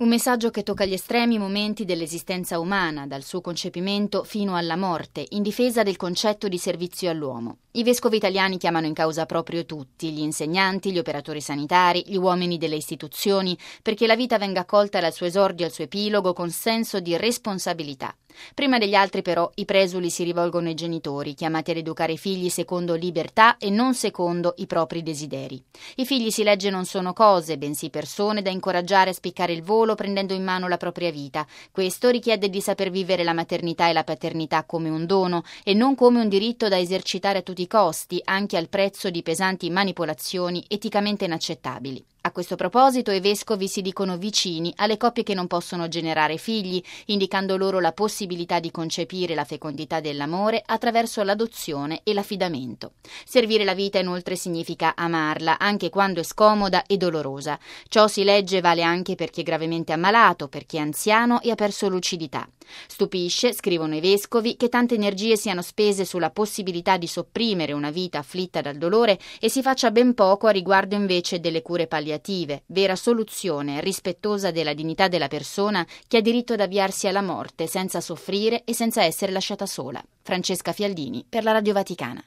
Un messaggio che tocca gli estremi momenti dell'esistenza umana, dal suo concepimento fino alla morte, in difesa del concetto di servizio all'uomo. I vescovi italiani chiamano in causa proprio tutti, gli insegnanti, gli operatori sanitari, gli uomini delle istituzioni, perché la vita venga accolta dal suo esordio al suo epilogo con senso di responsabilità. Prima degli altri però i presuli si rivolgono ai genitori, chiamati ad educare i figli secondo libertà e non secondo i propri desideri. I figli, si legge, non sono cose, bensì persone da incoraggiare a spiccare il volo prendendo in mano la propria vita. Questo richiede di saper vivere la maternità e la paternità come un dono e non come un diritto da esercitare a tutti i costi, anche al prezzo di pesanti manipolazioni eticamente inaccettabili. A questo proposito i vescovi si dicono vicini alle coppie che non possono generare figli, indicando loro la possibilità di concepire la fecondità dell'amore attraverso l'adozione e l'affidamento. Servire la vita inoltre significa amarla, anche quando è scomoda e dolorosa. Ciò, si legge, vale anche per chi è gravemente ammalato, per chi è anziano e ha perso lucidità. Stupisce, scrivono i vescovi, che tante energie siano spese sulla possibilità di sopprimere una vita afflitta dal dolore e si faccia ben poco a riguardo invece delle cure palliative, vera soluzione rispettosa della dignità della persona che ha diritto ad avviarsi alla morte senza soffrire e senza essere lasciata sola. Francesca Fialdini per la Radio Vaticana.